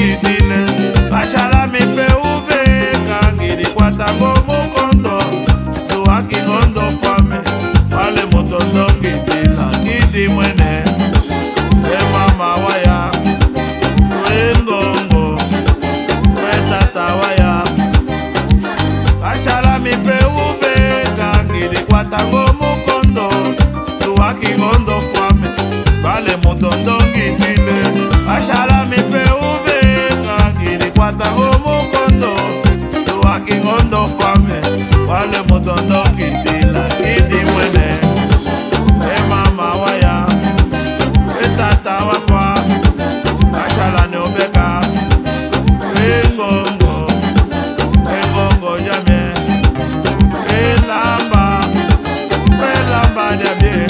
ngidile Bashala mipe ube kangiri kwa tango mukondo Tuwaki ngondo fame Wale mutondo ngidila ngidi mwene E mama waya We ngongo We tata waya Bashala mipe ube kangiri kwa tango mukondo Tuwaki ngondo fame Wale mutondo ngidile Bashala mipe ube kangiri kwa tango mukondo Tuwaki ngondo fame Wale mutondo ngidila ngidi mwene E mama waya E tata wakwa Bashala ne obeka E ngongo jamie E lamba jamie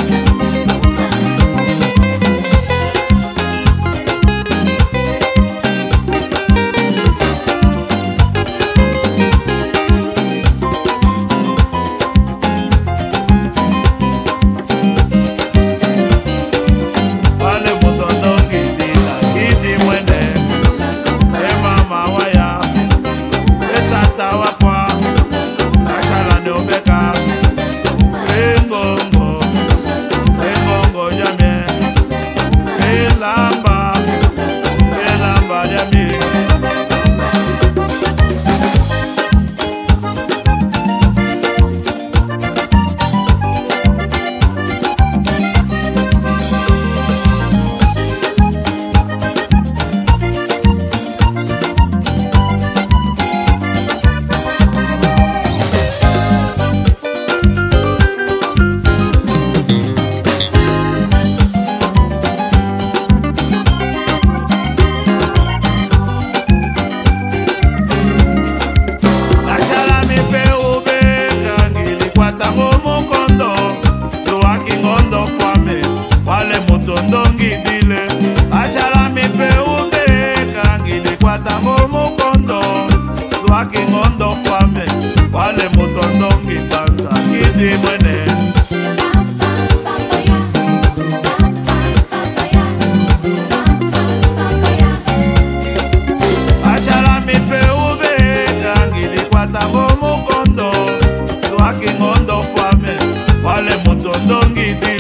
Ngondo fame, wale mutondo ngitanda ngidi mwene Achala mipe ube kangidi kwa tango mukondo Tuwaki ngondo fame, wale mutondo ngidi